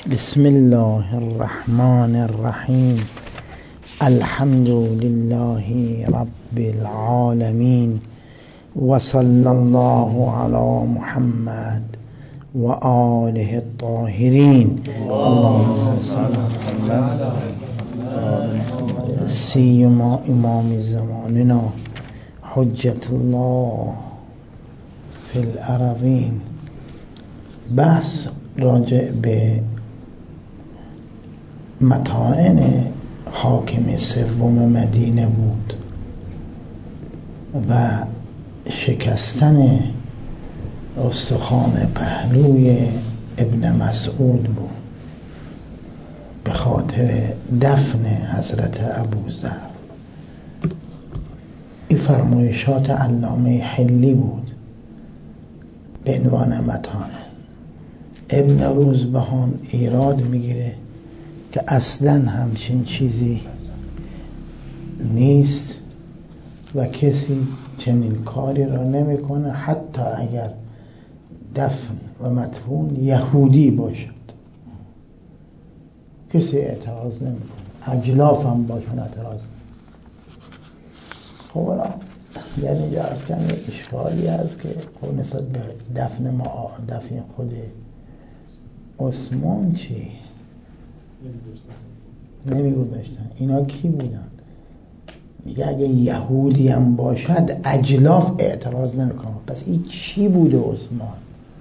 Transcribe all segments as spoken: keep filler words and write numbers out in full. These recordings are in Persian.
بسم الله الرحمن الرحیم. الحمد لله رب العالمین و صلی الله علی محمد و آله الطاهرین. اللهم صل علی سیما امام زماننا حجت الله فی الارضین. بحث راجع به مطاعن حاکم سوم مدینه بود و شکستن استخوان پهلوی ابن مسعود بود به خاطر دفن حضرت ابوذر. این فرمایشات علامه حلی بود به عنوان مطاعن. ابن روزبهان ایراد میگیره که اصلا همچین چیزی نیست و کسی چنین کاری را نمیکنه، حتی اگر دفن و مدفون یهودی باشد کسی اعتراض نمیکنه، اجلاف هم باشن اعتراض. خب حالا در اینجا از کمی اشکالی هست که خب نسبت به دفن ما دفن خود عثمان چی؟ نمیگذاشتن. اینا کی بودن؟ میگه اگه یهودی هم باشد اجلاف اعتراض نمیکنه. پس این چی بوده عثمان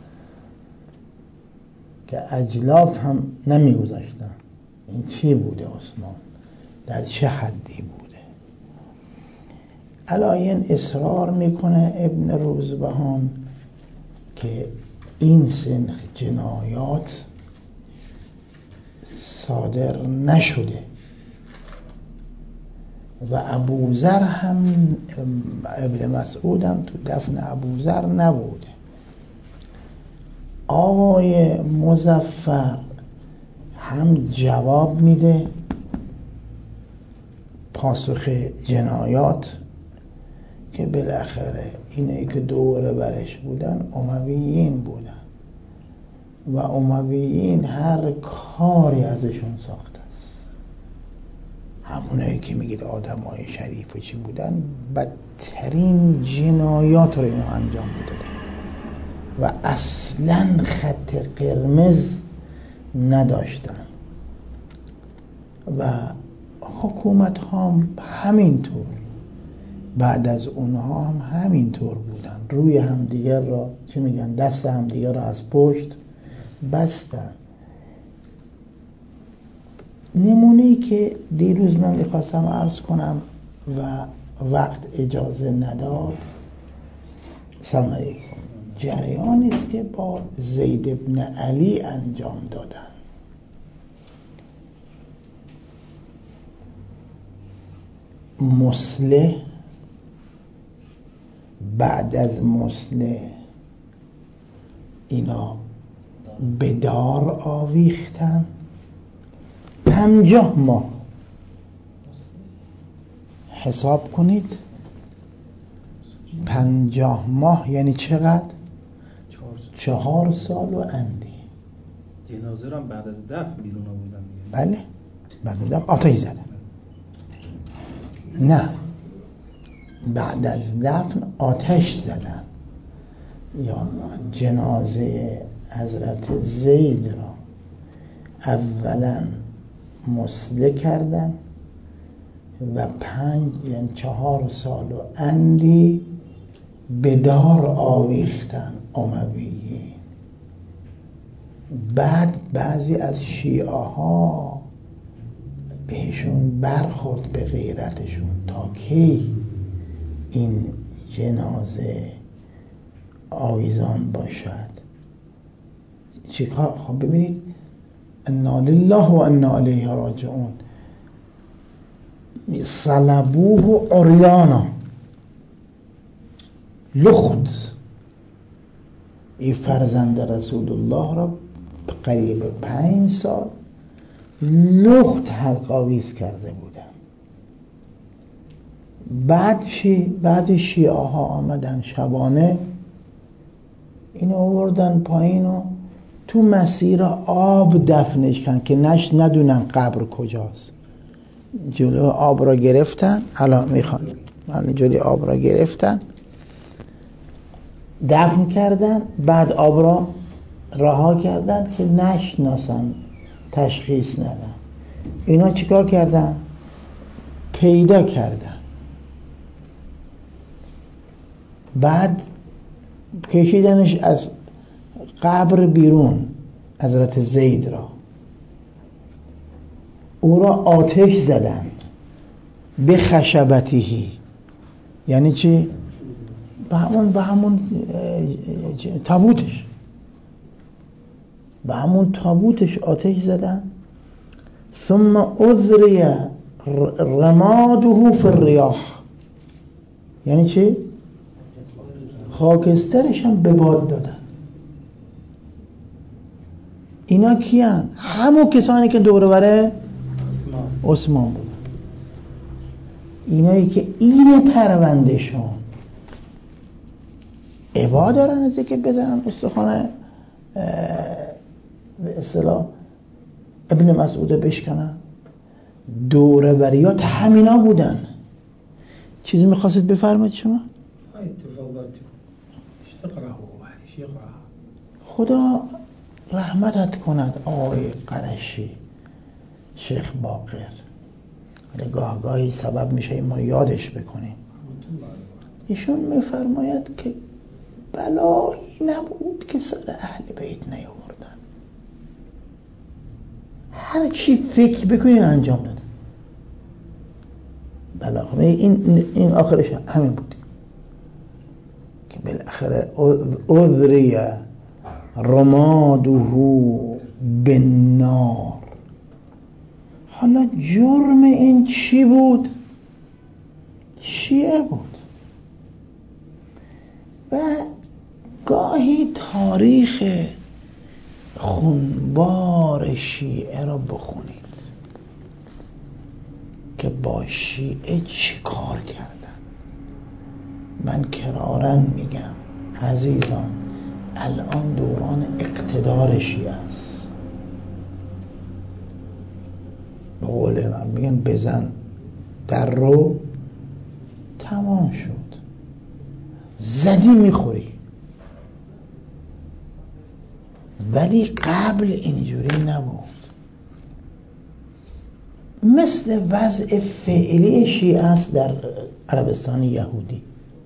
که اجلاف هم نمیگذاشتن؟ این چی بوده عثمان؟ در چه حدی بوده؟ علاین اصرار میکنه ابن روزبهان که این سنخ جنایات صادر نشده و ابوذر هم ابن مسعود هم تو دفن ابوذر نبوده. آقای مظفر هم جواب میده پاسخ جنایات که بالاخره اینه که دوره برش بودن امویین بودن و امویین هر کاری ازشون ساخته است. همونایی که میگید آدم های شریف چی بودن، بدترین جنایات رو اینا انجام میدادن و اصلا خط قرمز نداشتن و حکومت هم همینطور بعد از اونها هم همینطور بودن، روی همدیگر را چه میگن دست همدیگر را از پشت بستن. نمونه‌ای که دیروز من میخواستم عرض کنم و وقت اجازه نداد، سلام علیکم، جریانی است که با زید ابن علی انجام دادن. مصلح بعد از مصلح اینا به دار آویختن پنجاه ماه. حساب کنید پنجاه ماه یعنی چقدر؟ چهار سال و اندی. جنازه را بعد از دفن بیرون آوردن. بله بعد از دفن آتش زدن. نه بعد از دفن آتش زدن. یا جنازه حضرت زید را اولا مصلح کردن و پنج یعنی چهار سال و اندی به دار آویختن امویین. بعد بعضی از شیعه ها بهشون برخورد به غیرتشون تا کی این جنازه آویزان باشد. چیکار؟ خب ببینید انا لله و انا الیه راجعون. صلبوه عریانا، لخت، این فرزند رسول الله را قریب پنج سال لخت حلق آویز کرده بودن. بعد شی بعضی شیعه ها آمدن شبانه اینو آوردن پایین و تو مسیر آب دفنش کردن که نش ندونن قبر کجاست. جلو آب را گرفتن، حالا میخوان من جلوی آب را گرفتن دفن کردن، بعد آب را رها کردن که نشناسن، تشخیص ندن. اینا چیکار کردن؟ پیدا کردن، بعد کشیدنش از قبر بیرون، حضرت زید را، او را آتش زدن به خشبتیهی. یعنی چی؟ به همون به همون تابوتش به همون تابوتش آتش زدن. ثم اذری رماده فی الریاح. یعنی چی؟ خاکسترش هم به باد دادن. اینا کیان؟ همون کسانی که دور بره عثمان بودن. اینایی که این پروندهشون عبا دارن از اینکه بزنن استخوان به اصطلاح ابن مسعود بشکنن. دوره بریات همینا بودن. چیزی میخواستید بفرمایید شما؟ خدا رحمتت کند آقای قرشی، شیخ باقر. گاه گاهی سبب میشه ما یادش بکنیم. ایشون میفرماید که بلایی نبود که سر اهل بیت نیاوردن. هر چی فکر بکنین انجام دادن. بلا این این آخرش همین بود که بالاخره اذری رماده بالنار. حالا جرم این چی بود؟ شیعه بود. و گاهی تاریخ خونبار شیعه را بخونید که با شیعه چی کار کردن. من کرارن میگم عزیزان، الان دوران اقتدار شیعه است. به قول من میگن بزن در رو تمام شد، زدی میخوری. ولی قبل اینجوری نبود. مثل وضع فعلی شیعه است در عربستان یهودی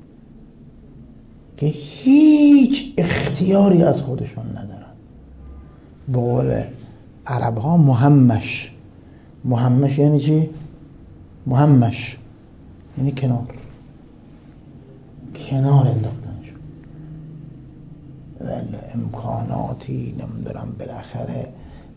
که هیچ اختیاری از خودشون ندارن. به قول عرب ها مهمش. مهمش یعنی چی؟ مهمش یعنی کنار کنار انداختنشون. ولی امکاناتی نمیدونم بالاخره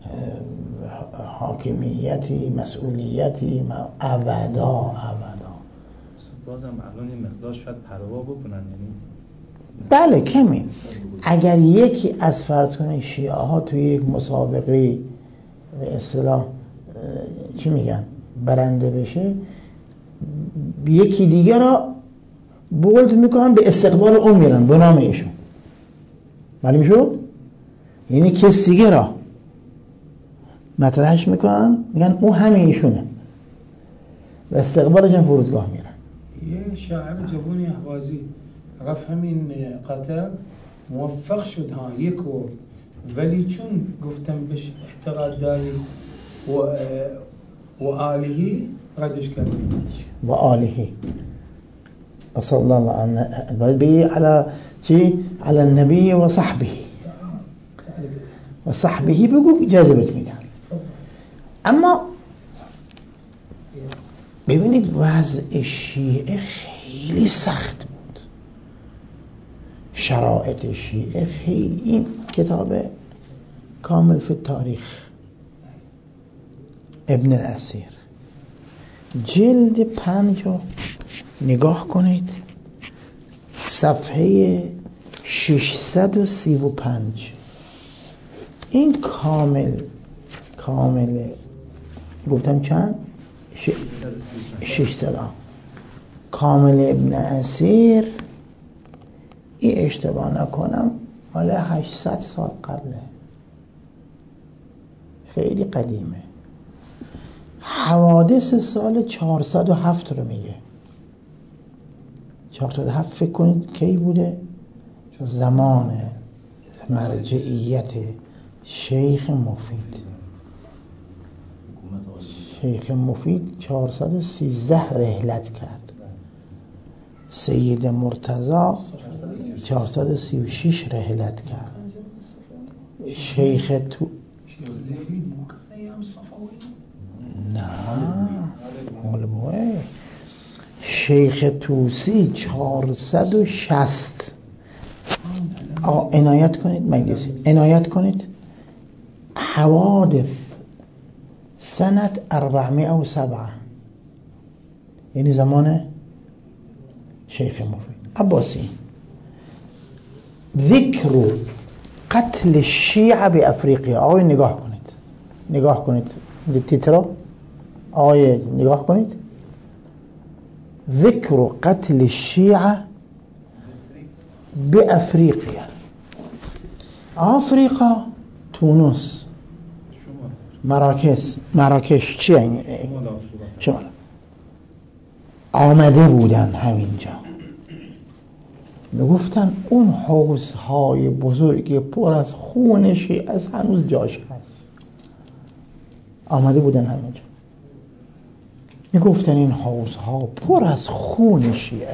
حاکمیتی مسئولیتی ابدا ابدا. بازم الان این مقدار شاید پروا بکنن. یعنی بله کمی. اگر یکی از فرض کنید شیعه ها توی یک مسابقه به اصطلاح چی میگن برنده بشه، یکی دیگه را بولد میکنن به استقبال اون میرن به نام ایشون. معلوم شد؟ یعنی کسی دیگه را مطرحش میکنن میگن اون همین ایشونه و استقبالش هم فرودگاه میرن. یه شاعر جوانی اهوازی رفت همین قطر موفق شد ها یکو، ولی چون گفتم بهش اعتقاد داری و و آلهی ردش کرد. و آلهی صلی الله علیه على چی؟ على النبی و صحبه و صحبه بگو جذبت میدن. اما ببینید وضع شیعه خیلی سخت بود. شرایط شیعه خیلی. این کتاب کامل فی التاریخ ابن الاسیر جلد پنج رو نگاه کنید، صفحه ششصد و سی و پنج. این کامل کامل گفتم چند؟ ش... ششصد. کامل ابن اسیر این اشتباه نکنم مال هشتصد سال قبله. خیلی قدیمه. حوادث سال چهارصد و هفت رو میگه. چهارصد و هفت فکر کنید کی بوده؟ زمان مرجعیت شیخ مفید. شیخ مفید چهارصد و سیزده رحلت کرد. سید مرتضی چهارصد و سی و شش رحلت کرد. شیخ تو نه مال بوه شیخ توسی چهارصد و شصت. عنایت کنید مجلسی عنایت کنید. حوادث سنت اربعمائه و سبعه، یعنی زمان شیخ مفید عباسی. ذکر قتل الشیعه به افریقیا. آقای نگاه کنید نگاه کنید این تیتر آقای نگاه کنید. ذکر قتل الشیعه به افریقیا. افریقا تونس مراکش مراکش چی این؟ شمال آمده بودن همینجا. میگفتن اون حوضهای بزرگی پر از خون شیعه از هنوز جاش هست. آمده بودن همینجا. میگفتن این حوضها پر از خون شیعه.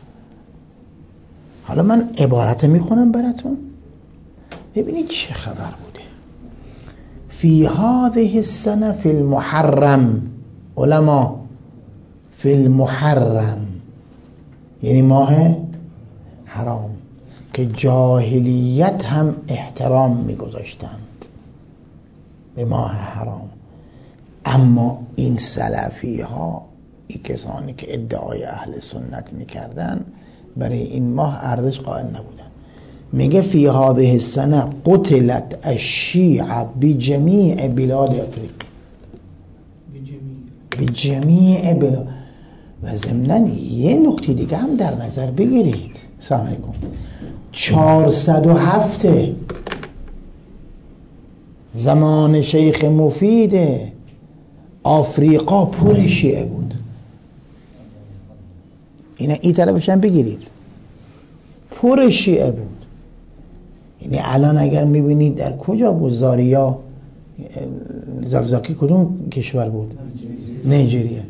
حالا من عبارت میخونم براتون ببینید چه خبر بوده. فی هذه السنه فی المحرم. علما فی المحرم یعنی ماه حرام که جاهلیت هم احترام میگذاشتند به ماه حرام، اما این سلفی ها این کسانی که ادعای اهل سنت میکردن برای این ماه ارزش قائل نبودن. میگه فی هذه السنه قتلت الشیعه بجمیع بلاد افریقا. بجمیع بلاد. و ضمناً یه نکته دیگه هم در نظر بگیرید. سلام علیکم. چهارصد و هفت زمان شیخ مفید آفریقا پر شیعه بود. اینا این طرفش هم بگیرید پر شیعه بود. یعنی الان اگر میبینید در کجا بود زاریا زاکزاکی کدوم کشور بود؟ نیجریه.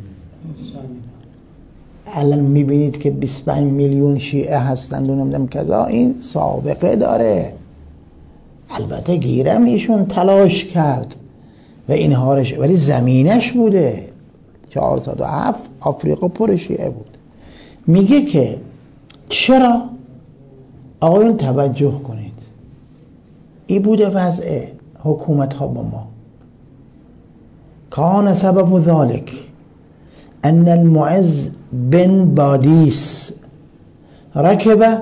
الان میبینید که بیست و پنج میلیون شیعه هستند و نمیدونم کذا. این سابقه داره. البته گیرم ایشون تلاش کرد و اینها رش، ولی زمینش بوده. چهارصد و هفت آفریقا پر شیعه بود. میگه که چرا؟ آقایون توجه کنید، این بوده وضع حکومت ها با ما. کان سبب ذلك ان المعز بن بادیس رکبه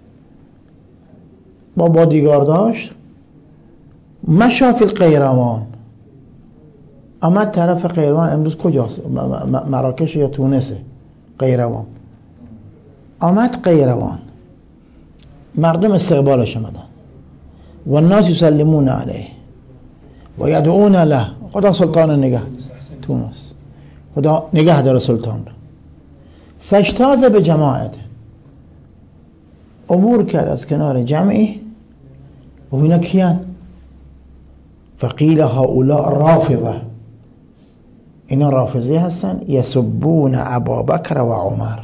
با بادیگار داشت مشا فی القیروان. اما طرف قیروان امروز کجاست؟ مراکش یا تونسه؟ قیروان. آمد قیروان، مردم استقبالش آمدن و الناس یسلمون علیه و یدعون له. خدا سلطان نگه تونس، خدا نگه داره سلطان را. فاجتاز به جماعت، عبور کرد از کنار جمعی و اینا کیان؟ فقیل هؤلاء رافضه. اینا رافضی هستن. یسبون ابابکر و عمر.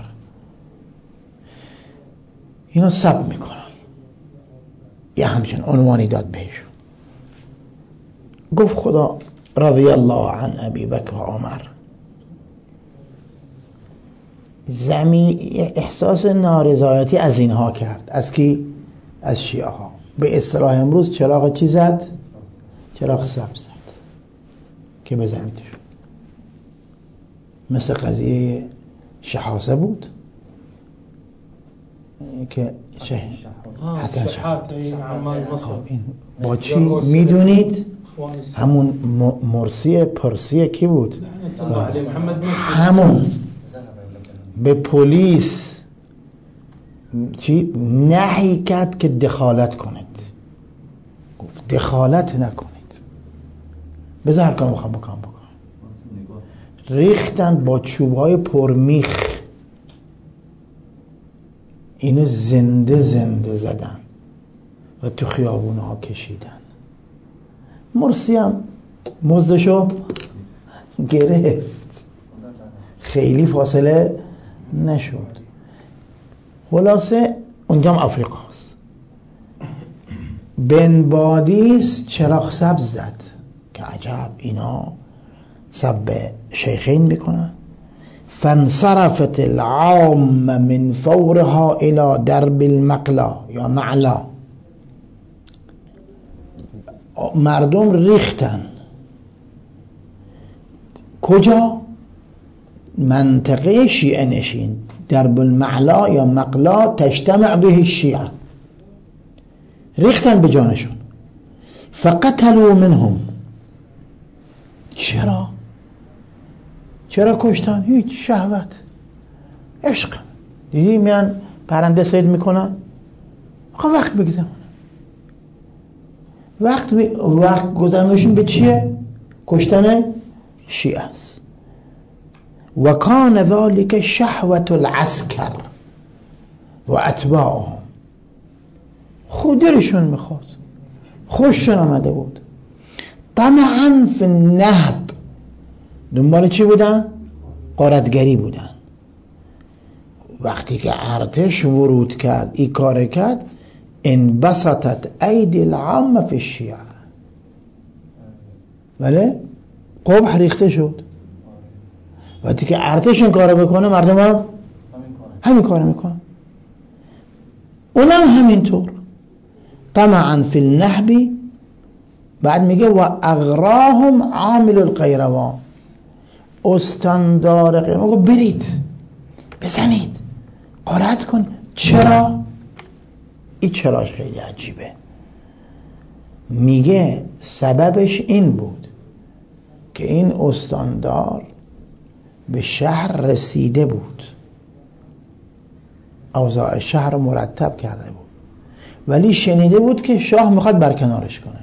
اینا سب میکنن. یه همچنین عنوانی داد بهشون. گفت خدا رضی الله عن ابی بکر و عمر. زمین احساس نارضایتی از اینها کرد. از کی؟ از شیعه ها. به اصطلاح امروز چراغ چی زد؟ چراغ سبز زد که بزنیدشون. مثل قضیه شحاسه بود که شه حسن شحات. این با چی میدونید؟ همون مرسی پرسی کی بود؟ همون به پلیس چی نهی کرد که دخالت کنید. گفت دخالت نکنید. بذار هر کار میخوام بکنم بکنم. ریختن با چوبهای پرمیخ، اینو زنده زنده زدن و تو خیابونه ها کشیدن. مرسی هم مزدشو گرفت، خیلی فاصله نشد. خلاصه اونجا هم آفریقاست. بن بادیس چراغ سبز زد که عجب اینا سب شیخین میکنن. فانصرفت العام من فورها الى درب المقلا یا معلا، مردم ریختن کجا؟ منطقه شیعه نشین، درب المعلا یا مقلا تجتمع به الشیعه، ریختن به جانشون. فقتلوا منهم. چرا؟ چرا کشتن؟ هیچ، شهوت، عشق. دیدی میرن پرنده صید میکنن، آقا وقت بگذارن، وقت بی... وقت گذرنشون به چیه؟ کشتن شیعه است. و کان ذلك شهوت العسکر و اتباعهم. خودشون میخواست، خوششون آمده بود. طمعا فی النهب، دنبال چی بودن؟ غارتگری بودن. وقتی که ارتش ورود کرد، این کار کرد، انبسطت ایدی العامه فی الشیعه، بله قبح ریخته شد. وقتی که ارتش این کارو بکنه، مردم هم همین کارو میکنن، اونم همینطور. طمعا فی النهب. بعد میگه و اغراهم عامل القیروان، استاندار قیروان، برید بزنید غارت کن. چرا؟ این چراش خیلی عجیبه. میگه سببش این بود که این استاندار به شهر رسیده بود، اوضاع شهر رو مرتب کرده بود، ولی شنیده بود که شاه میخواد برکنارش کنه.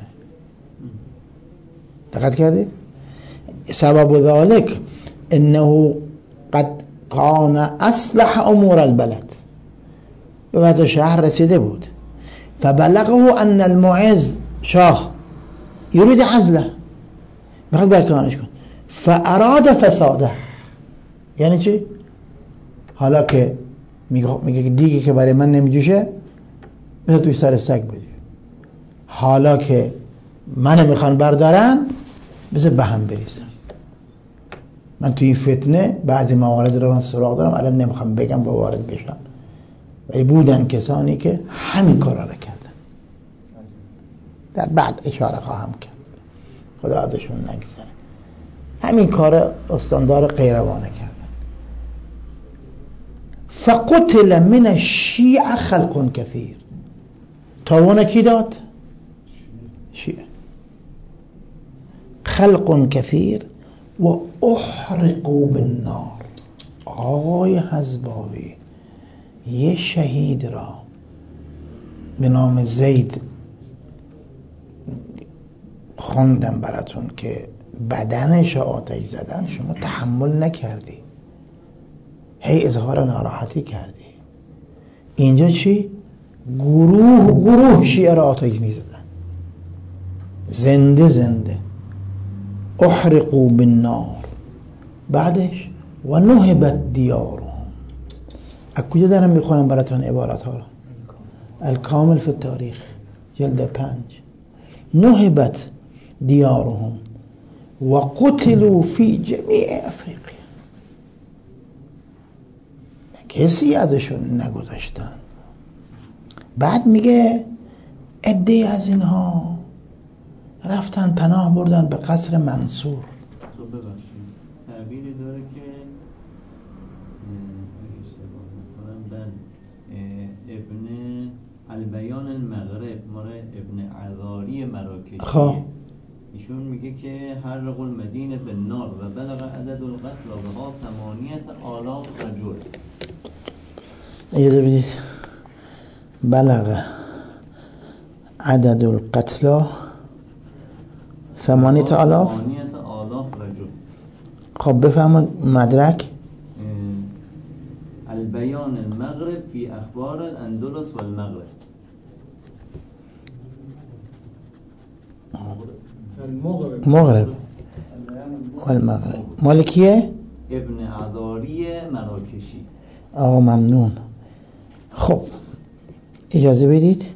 دقت کردید؟ سبب ذلك انه قد کان اصلح امور البلد، به وضع شهر رسیده بود. فبلغه ان المعز شاه یرید عزله، میخواد برکنارش کنه. فاراد فساده. یعنی چی؟ حالا که میگه که دیگه که برای من نمیجوشه، بذار توی سر سگ بجوشه. حالا که منو میخوان بردارن، بذار به هم بریزن. من توی این فتنه بعضی موارد رو من سراغ دارم، الان نمیخوام بگم با وارد بشم، ولی بودن کسانی که همین کارا رو کردن. در بعد اشاره خواهم کرد، خدا ازشون نگذره. همین کار استاندار قیروانه کردن. فقتل من الشیعه خلق کثیر. تاوان کی داد؟ شیعه. خلق کثیر و احرقوا بالنار. آقای حزباوی یه شهید را به نام زید خوندم براتون که بدنش آتش زدن، شما تحمل نکردی، هی اظهار ناراحتی کردی. اینجا چی؟ گروه گروه شیعه را آتش میزدن، زنده زنده. احرقوا بالنار. بعدش و نهبت دیارهم. از کجا دارم میخونم براتون عبارت ها رو؟ الکامل فی التاریخ جلد پنج. نهبت دیارهم و قتلوا فی جمیع افریقیا. کسی ازشون نگذاشتن. بعد میگه عده‌ای از اینها رفتن پناه بردن به قصر منصور. تو ببخشید تعبیری داره که اشتباه میکنم، بل ابن البیان المغرب مال ابن عذاری مراکشی. خب ایشون میگه که حرق المدینه بالنار و بلغ عدد القتل و بها ثمانیت آلاف رجل. اجازه بدید. بلغ عدد القتل ثمانیت آلاف. ثمانیت آلاف رجل. خب بفهمون مدرک. البیان المغرب فی اخبار الاندلس والمغرب. المغرب مغرب والمغرب مال کیه؟ ابن عذاری مراکشی. آقا ممنون. خب اجازه بدید.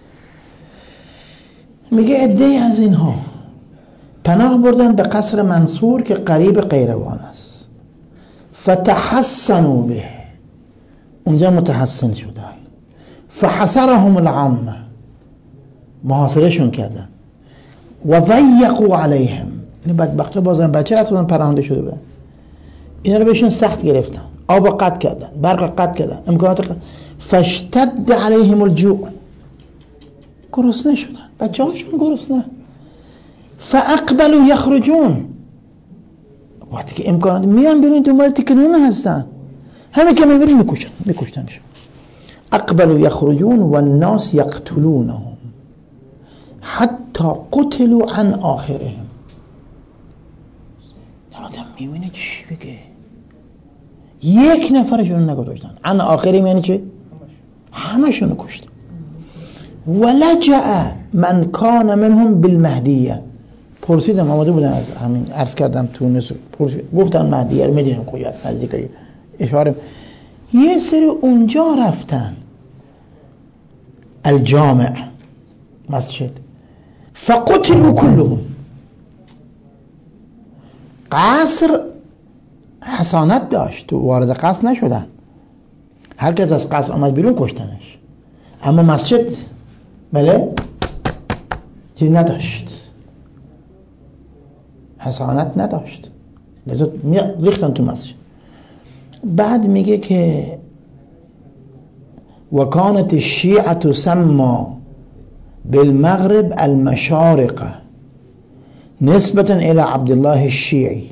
میگه عده‌ای از اینها پناه بردن به قصر منصور که قریب قیروان است، فتحسنوا به، اونجا متحسن شدن، فحصرهم العامه، محاصرهشون کردن، و ضیقوا علیهم، این بدبختا بازم بچه رفتن پناهنده شده بودن، اینا رو بهشون سخت گرفتن، آب قطع کردن، برق قطع کردن، امکانات قطع، فاشتد علیهم الجوع، گرسنه شدن، بچه هاشون گرسنه، فاقبلوا یخرجون، وقتی که امکانات میان بیرون دنبال تکنون هستن، همه که میبرین میکشن میکشتنشون. اقبلوا یخرجون و الناس یقتلونهم حتی قتلوا عن آخرهم. در آدم میبینه چی بگه، یک نفرشون نگذاشتن، عن آخرهم یعنی چه؟ همشون کشتن. ولجأ من کان منهم بالمهدیه، پرسیدم آماده بودن از همین عرض کردم تونس، گفتن مهدیه رو میدونیم کجاست، نزدیک اشاره، یه سری اونجا رفتن الجامع مسجد، فقتلوا كلهم. قصر حصانت داشت، تو وارد قصر نشدن، هر کس از قصر آمد بیرون کشتنش، اما مسجد بله چیز نداشت، حصانت نداشت، لذا ریختن تو مسجد. بعد میگه که وکانت الشیعة تسمى بالمغرب المشارقة نسبة الى عبدالله الشیعی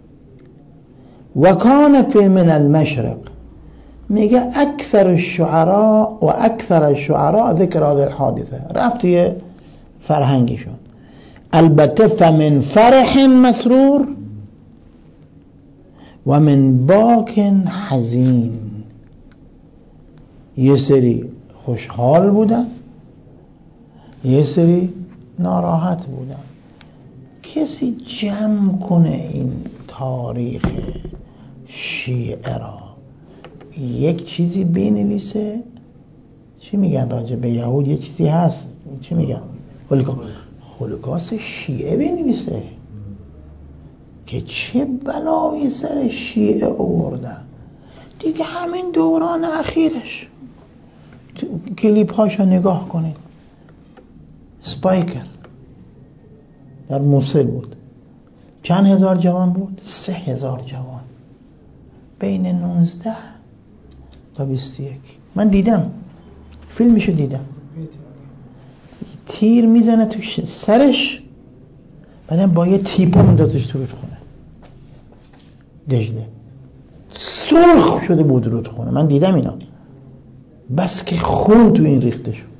وكان في من المشرق. میگه اکثر الشعراء و اکثر الشعراء ذکر هذه الحادثه، رفت توی فرهنگشون. البته فمن فرح مسرور و من باک حزین، یه سری خوشحال بودن یه سری ناراحت بودن. کسی جمع کنه این تاریخ شیعه را، یک چیزی بنویسه، چی میگن راجع به یهود یه چیزی هست، چی میگن هولوکاست شیعه بنویسه که چه بلایی سر شیعه آوردن دیگه. همین دوران اخیرش کلیپ هاشو نگاه کنید، سپایکر در موصل بود، چند هزار جوان بود؟ سه هزار جوان بین نوزده و بیست و یک. من دیدم فیلمشو دیدم، تیر میزنه تو سرش، بعدم با یه تیپو میندازش تو رودخونه دجله، سرخ شده بود رودخونه. من دیدم اینا، بس که خون تو این ریخته شد.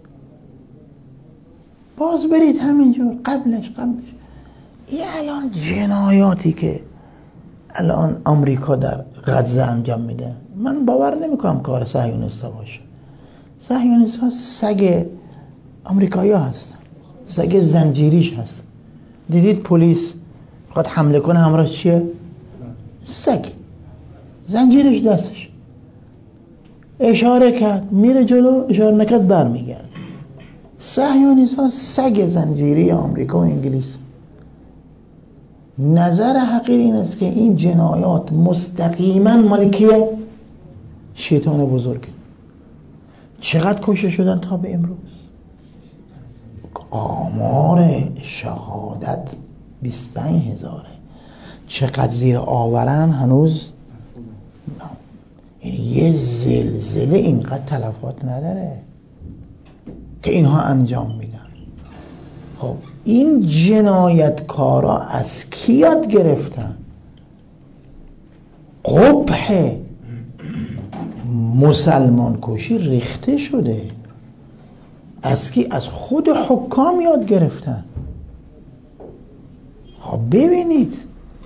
باز برید همینجور قبلش قبلش این الان جنایاتی که الان آمریکا در غزه انجام میده، من باور نمیکنم کار صهیونیستا باشه. صهیونیست‌ها سگ آمریکایی‌ها هستن، سگ زنجیریش هست. دیدید پلیس میخواد حمله کنه همراهش چیه؟ سگ زنجیرش دستش، اشاره کرد میره جلو، اشاره نکرد برمیگرد. صهیونیست‌ها سگ زنجیری آمریکا و انگلیس. نظر حقیر این است که این جنایات مستقیما مال کیه؟ شیطان بزرگ. چقدر کشته شدن تا به امروز؟ آمار شهادت بیست و پنج هزاره. چقدر زیر آورن هنوز؟ یعنی یه زلزله اینقدر تلفات نداره که اینها انجام میدن. خب این جنایتکارا از کی یاد گرفتن؟ قبح مسلمان کشی ریخته شده. از کی؟ از خود حکام یاد گرفتن. خب ببینید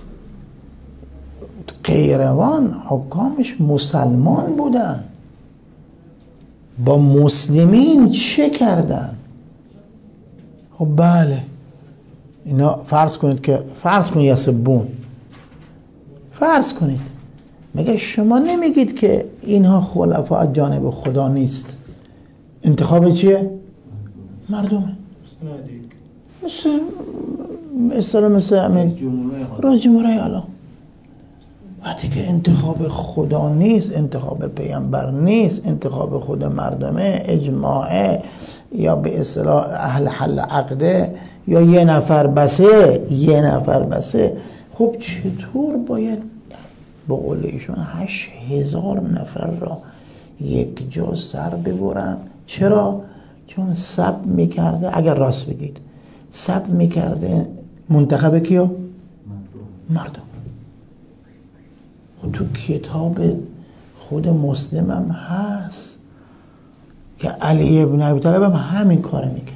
قیروان حکامش مسلمان بودن، با مسلمین چه کردن؟ خب بله اینا فرض کنید که فرض کنید یسبون، فرض کنید مگر شما نمیگید که اینها خلفا از جانب خدا نیست؟ انتخاب چیه؟ مردمه. مثل مثل مثل همین رئیس جمهوری الان وقتی که انتخاب خدا نیست، انتخاب پیامبر نیست، انتخاب خود مردمه، اجماعه یا به اصطلاح اهل حل عقده یا یه نفر بسه یه نفر بسه، خب چطور باید به قول ایشون هشت هزار نفر را یک جا سر ببرن؟ چرا؟ چون سب میکرده، اگر راست بگید سب میکرده منتخب کیو؟ مردم. خب تو کتاب خود مسلم هم هست که علی ابن ابی طالب هم همین کار میکرد،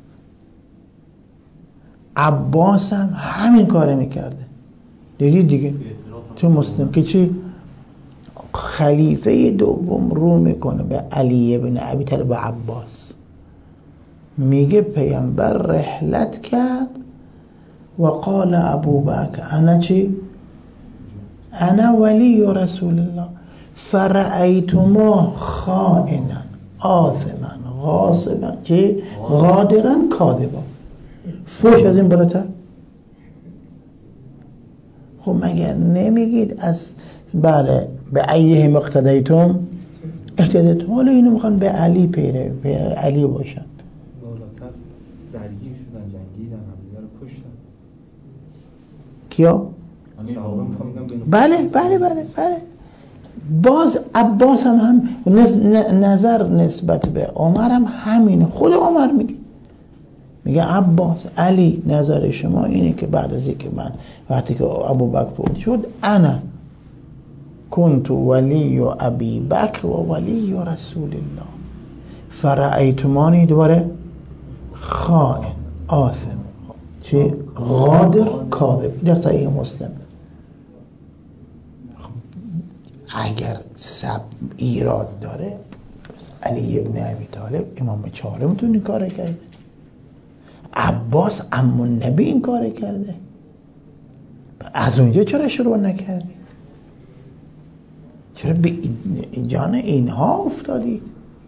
عباس هم همین کار میکرده. دیدید دیگه تو مسلم که چی؟ خلیفه دوم رو میکنه به علی ابن ابی طالب و عباس، میگه پیامبر رحلت کرد و قال ابوبکر انا چی؟ انا ولی رسول الله فرأیتما خائنا آثما غاصبا چی؟ غادرا کاذبا. فوش از این بالاتر؟ خب مگر نمیگید از بله به ایه مقتدیتم اهتدیتم؟ حالا اینو میخوان به علی پیره به علی باشن. بالاتر درگیر شدن، جنگیدن، همدیگه رو کشتن. کیا؟ بله بله بله بله. باز عباس هم, هم نظر نسبت به عمر هم همینه. خود عمر میگه میگه عباس علی نظر شما اینه که بعد از اینکه من وقتی که ابوبکر فوت شد انا کنت ولی و ابی بکر و ولی و رسول الله فرأیتمانی دوباره خائن آثم چه غادر کاذب در صحیح مسلم. اگر سب ایراد داره علی ابن ابی طالب امام چهارمتون این کار کرده، عباس عمو نبی این کار کرده، از اونجا چرا شروع نکردی؟ چرا به جان اینها افتادی؟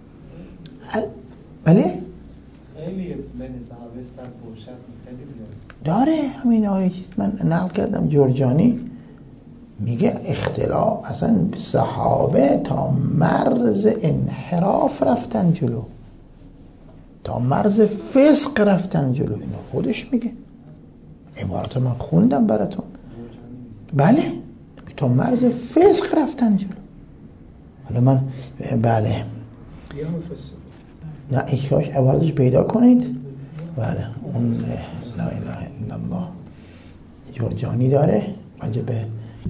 بله؟ خیلی بین صحابه سب و شک خیلی زیاد داره. همین آیه چیز من نقل کردم جرجانی میگه اختلاف اصلا صحابه تا مرز انحراف رفتن جلو، تا مرز فسق رفتن جلو. اینو خودش میگه، عبارت من خوندم براتون. بله تا مرز فسق رفتن جلو. حالا من بله نه اکاش عبارتش پیدا کنید. بله اون لا اله الا الله جرجانی داره راجع به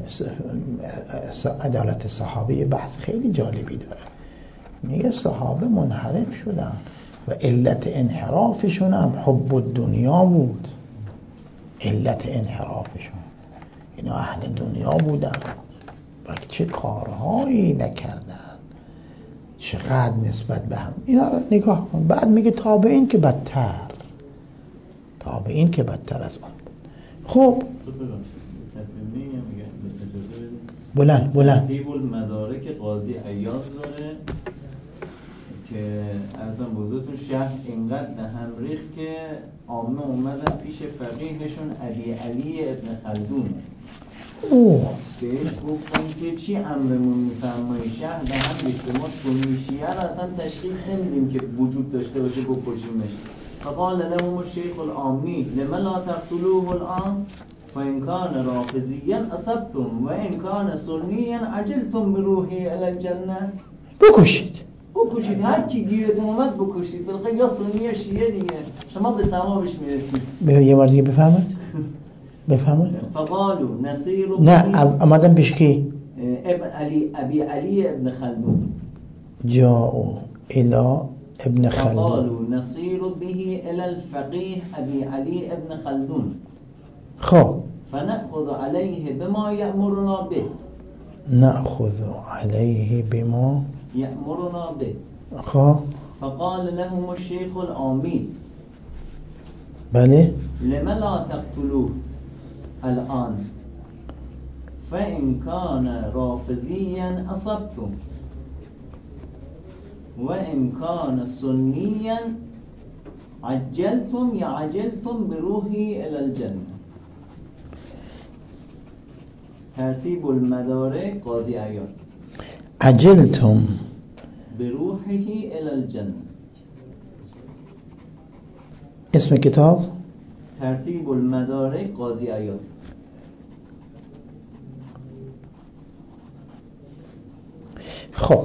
عدالت صحابه بحث خیلی جالبی داره. میگه صحابه منحرف شدن و علت انحرافشون هم حب الدنیا بود. علت انحرافشون اینا اهل دنیا بودن و چه کارهایی نکردن، چقدر نسبت به هم. اینا رو نگاه کن. بعد میگه تابعین که بدتر، تابعین که بدتر از اون. خب بلند بلند ترتیب المدارک قاضی عیاض داره که ارزم بزرگتون شهر اینقدر به هم ریخت که عامه اومدن پیش فقیهشون علی علی ابن خلدون اوه بهش گفتن که چی امرمون میفرمایی؟ شهر به هم ریخته، ما سنی شیعه را اصلا تشخیص نمیدیم که وجود داشته باشه بکشیمش. فقال لهم الشیخ العامی لما لا تقتلوه الان فإن كان رافضيا أصبتم وإن كان سنيا عجلتم بروحه إلى الجنة. بکشید بکشید، هر کی گیرتون اومد بکشید، بالاخره یا سنی یا شیعه دیگه، شما به ثوابش میرسید. به یه بار دیگه بفرمایید بفرمایید. فقالوا نصير نه آمدن پیش کی؟ ابن علی ابی علی ابن خلدون جاءوا الى ابن خلدون فقالوا نصير به الى الفقيه ابي علي ابن خلدون. خب فنأخذ علیه بما یأمرنا به نأخذ علیه بما یأمرنا به خب فقال لهم الشیخ العامی بله لم لا تقتلوه الآن فإن كان رافضيا أصبتم وإن كان سنيا عجلتم يعجلتم بروحه إلى الجنة. ترتیب المدارک قاضی عیاض. عجلتم بروحه إلى الجنة. اسم کتاب ترتیب المدارک قاضی عیاض. خب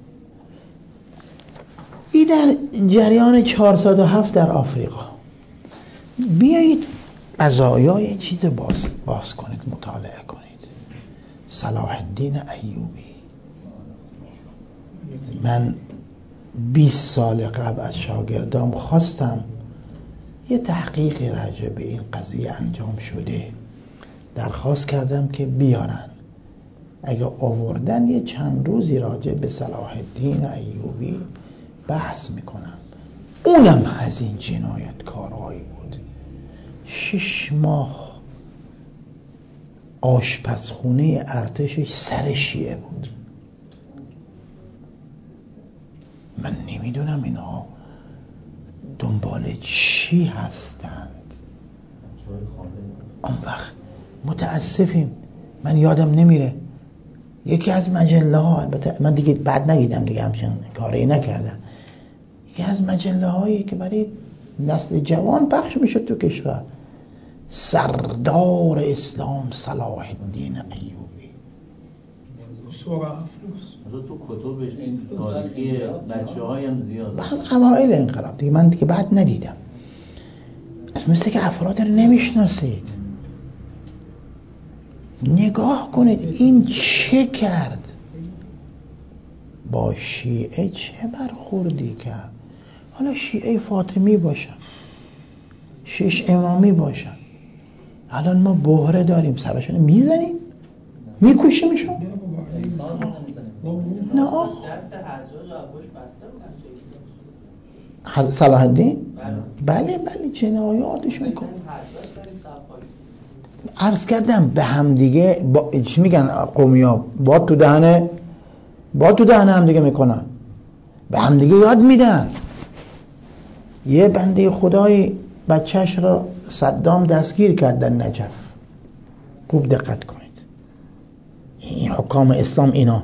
این در جریان چهارصد و هفت در آفریقا. بیایید قضایای این چیز باز, باز کنید، مطالعه کنید. صلاح الدین ایوبی، من بیست سال قبل از شاگردام خواستم یه تحقیقی راجع به این قضیه انجام شده، درخواست کردم که بیارن. اگه آوردن یه چند روزی راجع به صلاح الدین ایوبی بحث میکنم. اونم از این جنایتکارهایی بود. شش ماه آشپزخونه ارتشش سر شیعه بود. من نمیدونم اینها دنبال چی هستند. اون وقت متاسفیم، من یادم نمیره یکی از مجله ها، البته من دیگه بعد ندیدم دیگه، همچین کاری نکردم، یکی از مجله هایی که برای نسل جوان پخش میشه تو کشور، سردار اسلام صلاح الدین ایوبی. سورا افروز تو کتبش تاریخی بچه هایم زیاد هم اوائل انقلاب دیگه، من دیگه بعد ندیدم. مثل که افراد رو نمیشناسید. نگاه کنید این چه کرد با شیعه، چه برخوردی کرد. حالا شیعه فاطمی باشن، شش امامی باشن، الان ما بحره داریم سرشون میزنیم میکشیمشون. نه آخ صلاح الدین بله بله جنایاتشون کن. عرض کردم به هم دیگه با... چی میگن قومیا، با تو دهنه با تو دهنه هم دیگه میکنن، به هم دیگه یاد میدن. یه بنده خدای بچهش را صدام دستگیر کرد در نجف. خوب دقت کنید، این حکام اسلام اینا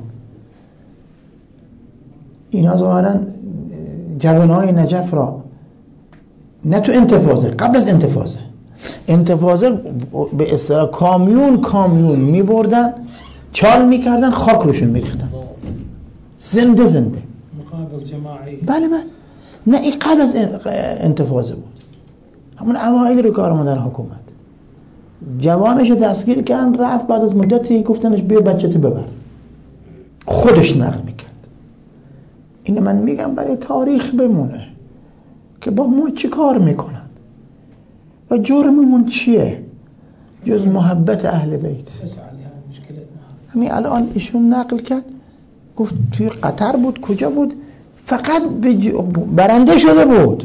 اینا ظاهرا جوانهای نجف را نه تو انتفاضه، قبل از انتفاضه انتفاضه به اصطلاح کامیون کامیون میبردن، چال میکردن، خاک روشون میریختن زنده زنده مقابل جماعی. بله بله نه این قبل از انتفاضه بود، همون اوائل رو کار ما در حکومت. جوانش دستگیر کردن، رفت بعد از مدتی گفتنش بیا بچه‌تو ببر، خودش نقل میکرد. اینو من میگم برای تاریخ بمونه که با ما چی کار میکنن و جرممون چیه جز محبت اهل بیت. همین الان ایشون نقل کرد، گفت توی قطر بود، کجا بود، فقط برنده شده بود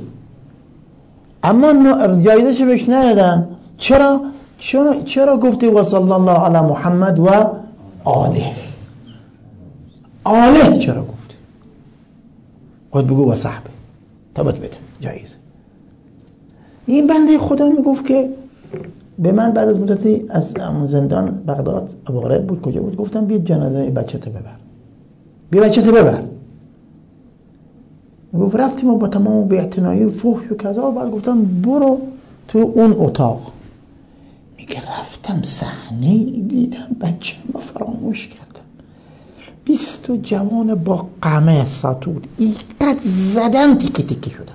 اما جایزش بهش ندادن. چرا؟ چرا چرا گفتی و صلی الله علی محمد و آله آله چرا گفتی؟ خود بگو و صحبه تابت بده جایزه. این بنده خدا میگفت که به من بعد از مدتی از زندان بغداد ابو غریب بود کجا بود، گفتم بیا جنازه بچه‌تو ببر، بیا بچه‌تو ببر. گفت رفتیم و با تمام بی‌اعتنایی و فحش و کذا، و بعد گفتم برو تو اون اتاق. میگه رفتم صحنه دیدم بچه‌مو فراموش کردم، بیست جوان با قمه ساتود اینقدر زدن تیکه تیکه شدن،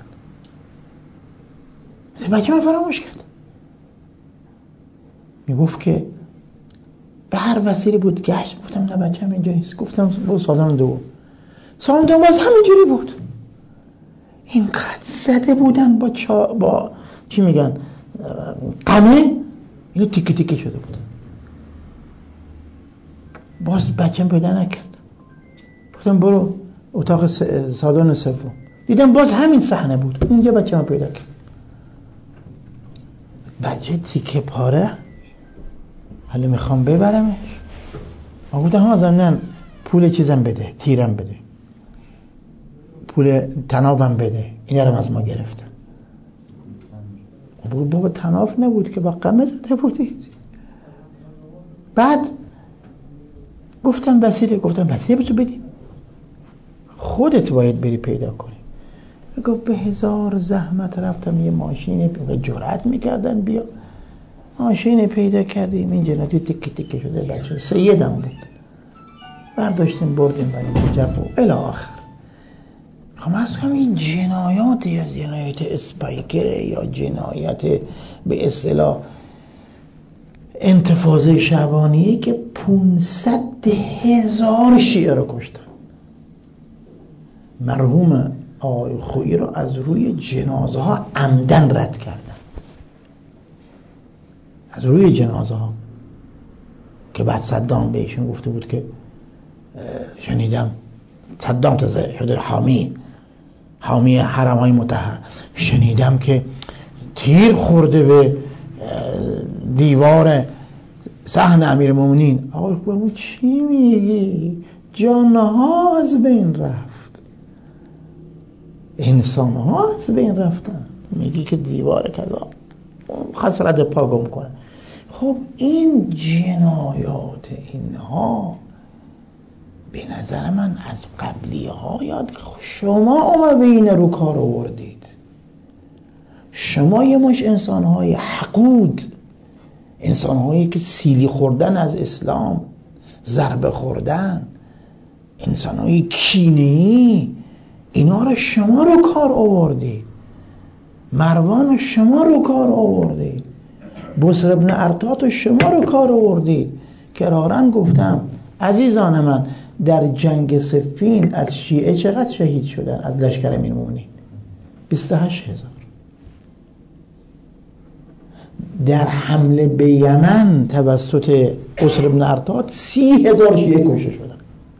بچه‌مو فراموش کرد. میگفت که به هر وسیله بود گشت، گفتم نه بچه‌م اینجا نیست، گفتم برو سالن دو. سالن دو باز همینجوری بود، اینقدر زده بودن با چا... با چی میگن قمه اینو تیکه تیکه شده بود. باز بچم پیدا نکردم، گفتم برو اتاق سالن سوم، دیدم باز همین صحنه بود، اونجا بچه‌مو پیدا کرد. بچه تیکه پاره، حالا میخوام ببرمش. ما گفتم ها زمنن پول چیزم بده، تیرم بده، پول تنابم بده، اینا رو از ما گرفتن. بابا بابا تناف نبود که با قمه زده بودید. بعد گفتم وسیله، گفتم وسیله بچه بدیم، خودت باید بری پیدا کنی. گفت به هزار زحمت رفتم یه ماشین پیدا، جرأت میکردن بیا ماشین پیدا کردیم، این جنازه تکه تکه شده بچه سیدم بود، برداشتیم بردیم برای مجب و الی آخر. خب عرض کنم این جنایات یا جنایت اسپایکره یا جنایت به اصطلاح انتفاضه شعبانیه که پونصد هزار شیعه رو کشتن. مرحوم آقای خویی رو از روی جنازه ها عمدن رد کردن، از روی جنازه ها، که بعد صدام بهشون گفته بود که شنیدم صدام تازه شده حامی حامی حرم های مطهر، شنیدم که تیر خورده به دیوار صحن امیرالمومنین. آقای خویی چی میگی؟ جانها از بین رفت، انسان ها از بین رفتن، میگی که دیوار کذا خسرت پا گم کنه. خب این جنایات اینها به نظر من از قبلی ها یاد، شما اومدین رو کار آوردید، شما یه مش انسان های حقود، انسان هایی که سیلی خوردن از اسلام، ضربه خوردن، انسان های کینه‌ای، اینا رو شما رو کار آوردید، مروان رو شما رو کار آوردید، بصر ابن ارطاط رو شما رو کار آوردید. کرارن گفتم عزیزان من، در جنگ صفین از شیعه چقدر شهید شدن از لشکر امیرالمومنین؟ بیست و هشت هزار. در حمله به یمن توسط بصر ابن ارطاط سی هزار شیعه کشته شدن،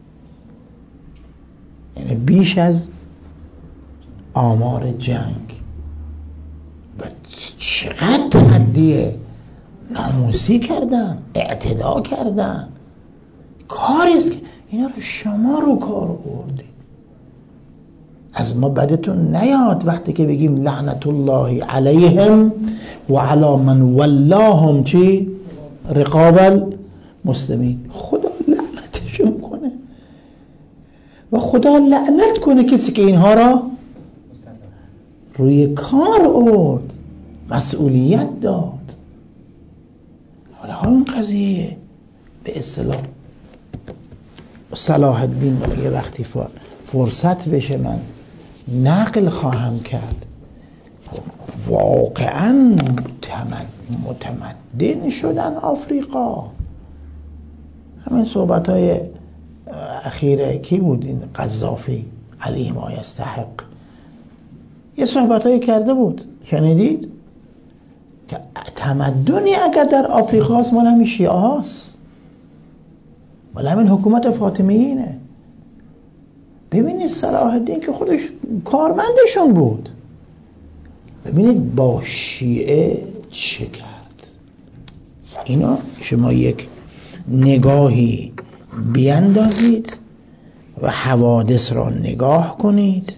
یعنی بیش از آمار جنگ. و چقدر تحدی ناموسی کردن، اعتدا کردن، کاریست که اینا رو شما رو کار آوردید. از ما بدتون نیاد وقتی که بگیم لعنت الله علیهم و علی من ولاهم چی؟ رقاب المسلمین. خدا لعنتشون کنه و خدا لعنت کنه کسی که اینها را روی کار آورد، مسئولیت داد. حالا همین قضیه به اصطلاح صلاح الدین یه وقتی فرصت بشه من نقل خواهم کرد، واقعا متمدن شدن آفریقا. همین صحبت های اخیره کی بود؟ این قذافی علیه ما یستحق یه صحبت هایی کرده بود، شنیدید؟ که تمدنی اگر در آفریقا هست مال همین شیعه هاست، مال همین حکومت فاطمیینه. ببینید صلاح الدین که خودش کارمندشون بود، ببینید با شیعه چه کرد. اینا شما یک نگاهی بیاندازید و حوادث را نگاه کنید.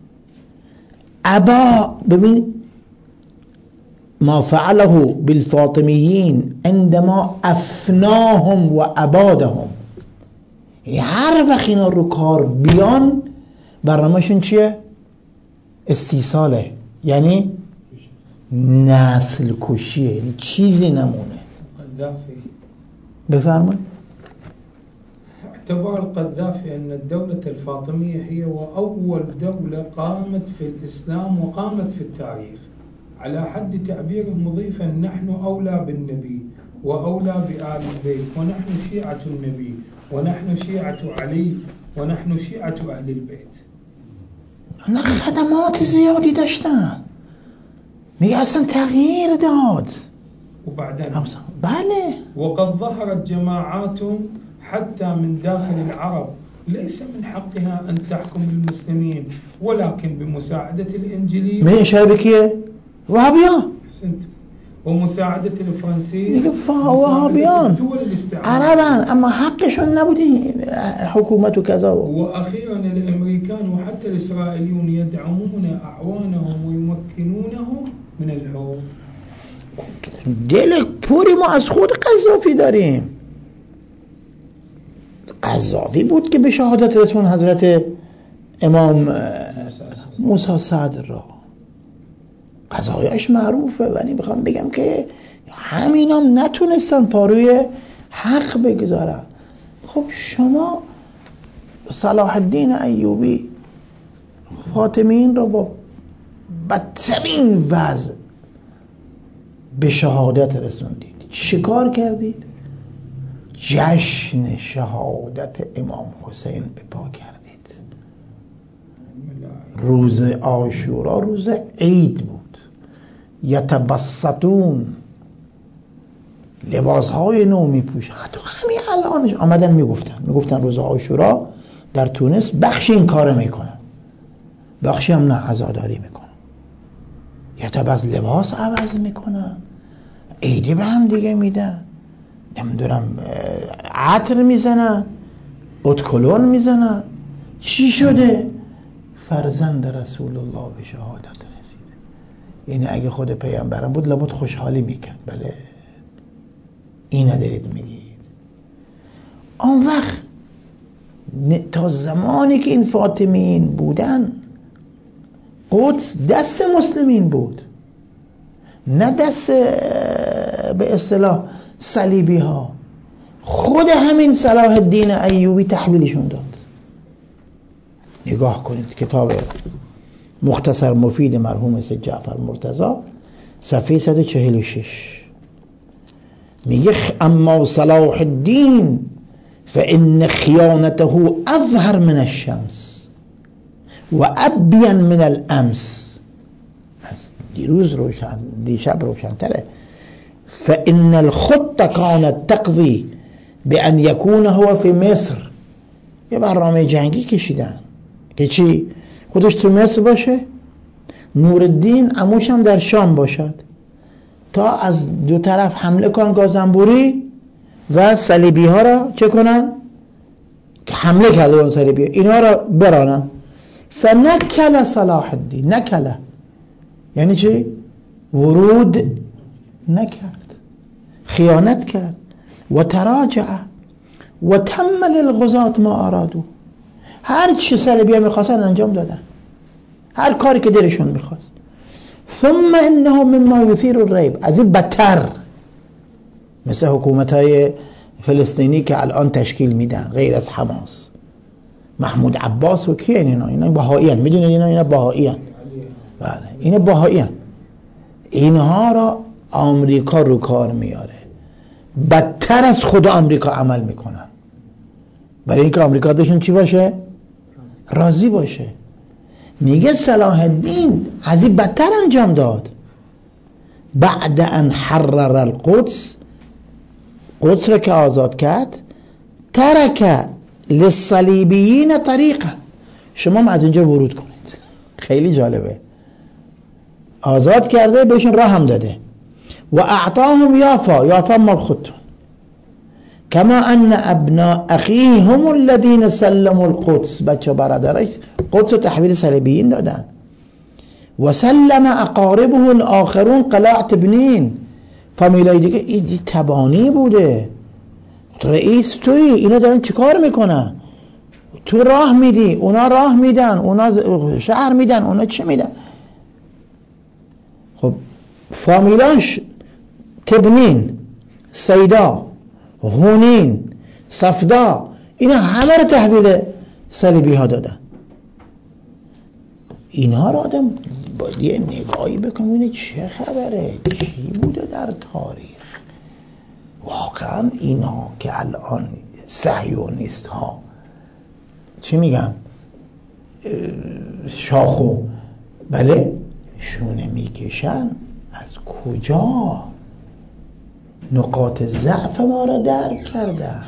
ابا ببین ما فعله بالفاطمیین عندما افناهم و ابادهم، یعنی هر وقت اینا رو کار بیان برنامهشون چیه؟ استیصاله، یعنی نسل کشیه، یعنی چیزی نمونه. بفرمایید. اعتبار القذافي أن الدولة الفاطمية هي وأول دولة قامت في الإسلام وقامت في التاريخ، على حد تعبيره مضيفا نحن أولى بالنبي وأولى بآل البيت ونحن شيعة النبي ونحن شيعة علي ونحن شيعة أهل البيت. نه خدمات زیادی داشتن، میگه اصلا تغییر داد. وبعدين بله. وقد ظهرت جماعات حتى من داخل العرب ليس من حقها أن تحكم المسلمين ولكن بمساعدة الإنجليز. من إشارة بكيه؟ وهابيان. أحسنت. ومساعدة الفرنسيس. وهابيان. الدول الاستعمارية. عربا أما حقشون نبودي حكومة كذا. وأخيرا الأمريكان وحتى الإسرائيليون يدعمون أعوانهم ويمكنونهم من الحروب. دلك پوری ما از خود قذافی داریم. قذافی بود که به شهادت رسون حضرت امام موسی صدر را. قضایش معروفه، ولی میخوام بگم که همین هم نتونستن پاروی حق بگذارن. خب شما صلاح الدین ایوبی فاطمیین را با بدترین وضع به شهادت رسوندید. چیکار کردید؟ جشن شهادت امام حسین به پا کردید. روز عاشورا روز عید بود. یتبسطون، لباسهای نو میپوشن. حتی همین الانش آمدن میگفتن میگفتن روز عاشورا در تونس بخشی این کار میکنن، بخشی هم نه، عزاداری میکنن. یتبس لباس عوض میکنن، عیدی به هم دیگه میدن، نمیدونم عطر میزنن، اتکلون میزنن. چی شده؟ فرزند رسول الله به شهادت رسیده. یعنی اگه خود پیامبرم بود لابد خوشحالی میکرد. بله، این ندارید میگید. آن وقت تا زمانی که این فاطمیین بودن قدس دست مسلمین بود، نه دست به اصطلاح صلیبی ها. خود همین صلاح الدین ایوبی تحویلشون داد. نگاه کنید کتاب مختصر مفید مرحوم سید جعفر مرتضی صفحه صد و چهل و شش میگه اما صلاح الدین فإن خیانته اظهر من الشمس و ابین من الامس. دیروز روشن، دیشب روشن تره. فإن الخطة كانت تقضي بأن يكون هو في مصر. یه برنامه جنگی کشیدن که چی؟ خودش تو مصر باشه، نورالدین عموش هم در شام باشد، تا از دو طرف حمله کن گازنبوری و صلیبی ها را چه کنن؟ که حمله کرده اون صلیبی ها اینا را برانن. فنکل صلاح الدین، نکله یعنی چی؟ ورود نکرد، خیانت کرد. و تراجع و تمل الغزات ما ارادو. هر چی صلیبی ها میخواستن انجام دادن، هر کاری که دلشون میخواست. ثم انه مما یثیر الریب. از این بدتر مثل حکومت های فلسطینی که الان تشکیل میدن غیر از حماس، محمود عباس و کیه اینا؟ اینا بهایی هن. میدونید اینا اینا بهایی هن. بله اینا بهایی هن. اینها را آمریکا رو کار میاره، بدتر از خود آمریکا عمل میکنن، برای اینکه آمریکا داشتون چی باشه؟ راضی باشه. میگه صلاح الدین از این بدتر انجام داد. بعد ان حرر القدس، قدس را که آزاد کرد، ترک للصلیبیین طریقا. شما از اینجا ورود کنید. خیلی جالبه. آزاد کرده، بهشون راه هم داده. و اعطاهم یافا، یافا مال خودتون. کما ان ابناء اخیه هم الذین سلموا القدس. بچه برادرش قدس تحویل صلیبیین دادن. و سلم اقاربه الاخرون قلاع تبنین. فامیلای دیگه این تبانی بوده. رئیس توی، اینا دارن چیکار میکنن؟ تو راه میدی، اونا راه میدن، اونا شهر میدن، اونا چه میدن؟ خب فامیلاش تبنین، سیدا، هونین، صفدا، اینا همه رو تحویل صلیبی ها دادن. اینها رو آدم باید یه نگاهی بکنه چه خبره، چی بوده در تاریخ. واقعا اینها که الان صهیونیست ها چی میگن؟ شاخو بله شونه میکشن. از کجا؟ نقاط ضعف ما را درک کردن،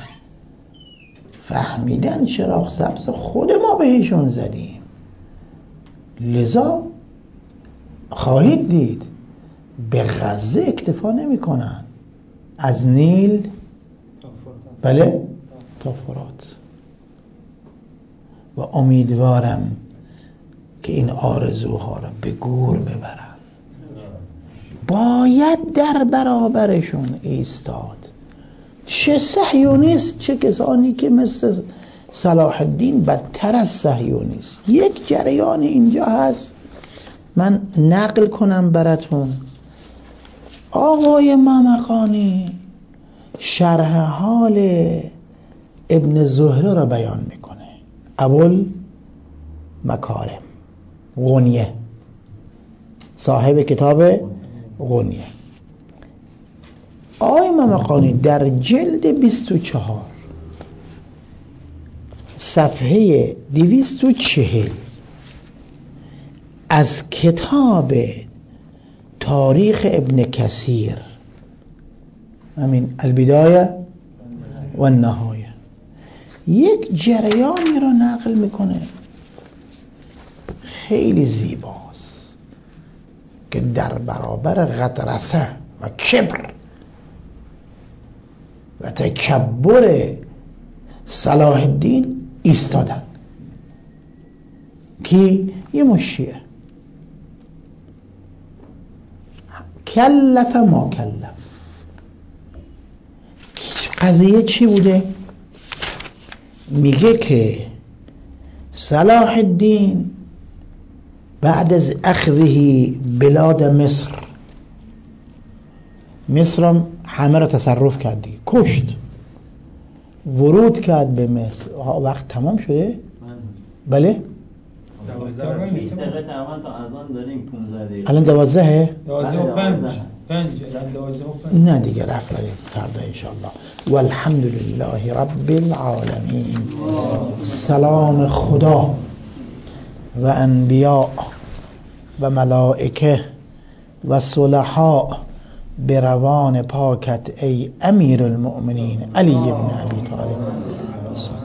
فهمیدن چراغ سبز خود ما بهشون زدیم. لذا خواهید دید به غزه اکتفا نمی کنن، از نیل بله تا فرات. و امیدوارم که این آرزوها را به گور ببرن. باید در برابرشون ایستاد، چه صهیونیست چه کسانی که مثل صلاح الدین بدتر از صهیونیست. یک جریان اینجا هست من نقل کنم براتون. آقای ممقانی شرح حال ابن زهره را بیان میکنه، ابوال مکارم غنیه، صاحب کتاب غنیه. آقای ممقانی در جلد بیست و چهار صفحه دویست و چهل از کتاب تاریخ ابن کثیر، همین البدایه و النهایه، یک جریانی را نقل میکنه خیلی زیباست که در برابر غطرسه و کبر و تکبر صلاح الدین ایستادن. کی؟ یه مشیعه. کلف ما کلف. قضیه چی بوده؟ میگه که صلاح الدین بعد از اخذه بلاد مصر، مصر همه را تصرف کردی، کشت، ورود کرد به مصر. وقت تمام شده؟ بله؟ بیست دقیقه تقریبا تا اذان داریم، پانزده دقیقه. الان دوازدهه؟ دوازده و پنج پنج الان دوازده و پنج. نه دیگه رفت داریم فردا انشاءالله. والحمد لله رب العالمین. سلام خدا و انبیاء و ملائکه و صلحاء به روان پاکت ای امیر المؤمنین علی بن ابی طالب.